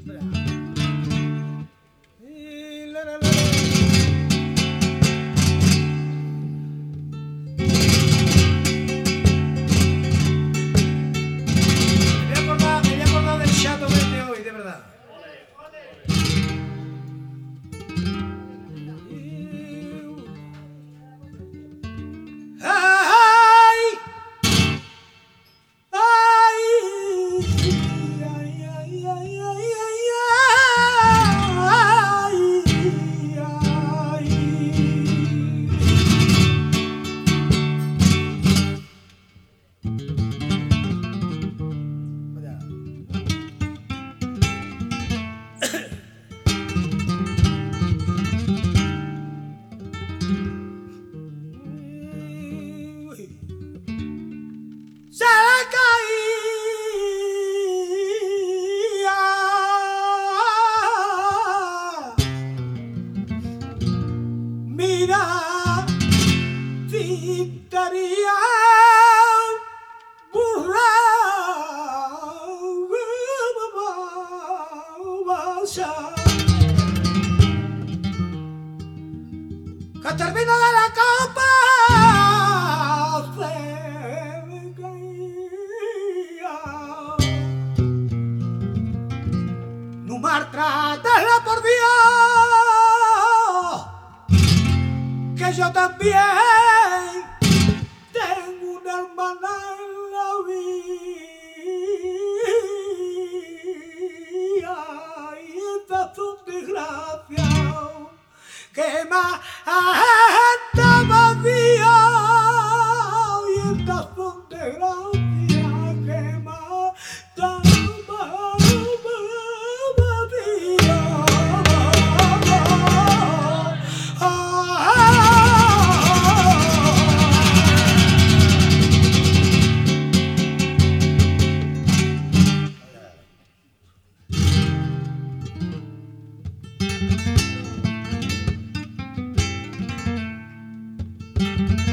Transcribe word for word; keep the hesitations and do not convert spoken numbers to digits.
Que termino de la copa se me caía. No maltratarla por Dios, que yo también tengo una hermana en la vida y estas son desgracias que más estaba vía y estas son desgracias que más estaba vía. Thank you.